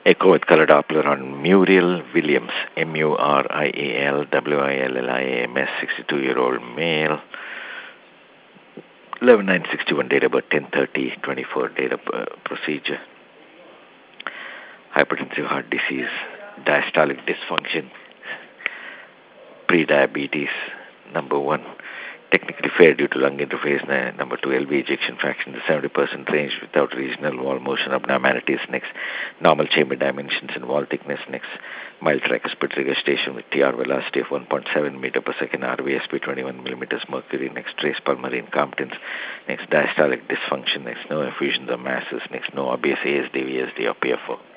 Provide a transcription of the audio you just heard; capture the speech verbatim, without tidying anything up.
Echo with color Doppler on Muriel Williams, M U R I A L W I L L I A M S, sixty-two-year-old male, eleven nine sixty-one, date of birth, ten thirty twenty-four, date of uh, procedure, hypertensive heart disease, diastolic dysfunction, pre-diabetes, number one, technically fair due to lung interface, number two, L V ejection fraction, the seventy percent range without regional wall motion abnormalities, next, normal chamber dimensions and wall thickness, next, mild tricuspid regurgitation with T R velocity of one point seven meter per second, R V S P twenty-one millimeters mercury, next, trace pulmonary incompetence, next, diastolic dysfunction, next, no effusions or masses, next, no obvious A S D, V S D or P F O.